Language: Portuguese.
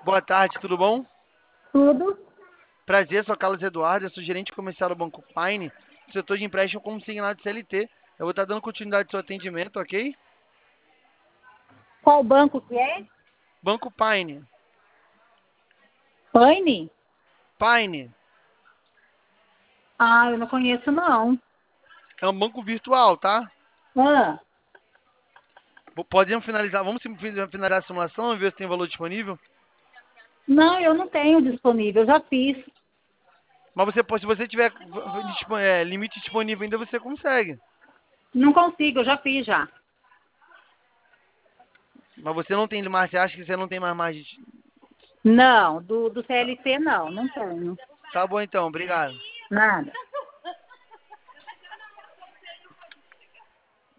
Boa tarde, tudo bom? Tudo. Prazer, sou Carlos Eduardo, eu sou gerente comercial do Banco Pine, do setor de empréstimo consignado de CLT. Eu vou estar dando continuidade ao seu atendimento, ok? Qual banco que é? Banco Pine. Paine? Pine Ah, eu não conheço não. é um banco virtual, tá? Ah, Podemos finalizar, vamos finalizar a simulação e ver se tem valor disponível? não, eu não tenho disponível, eu já fiz. Mas se você tiver limite disponível ainda, você consegue. Não consigo, eu já fiz já. Mas você não tem mais, você acha que você não tem mais margem? Não, do Tá, CLT não tenho. tá bom então, obrigado. Nada.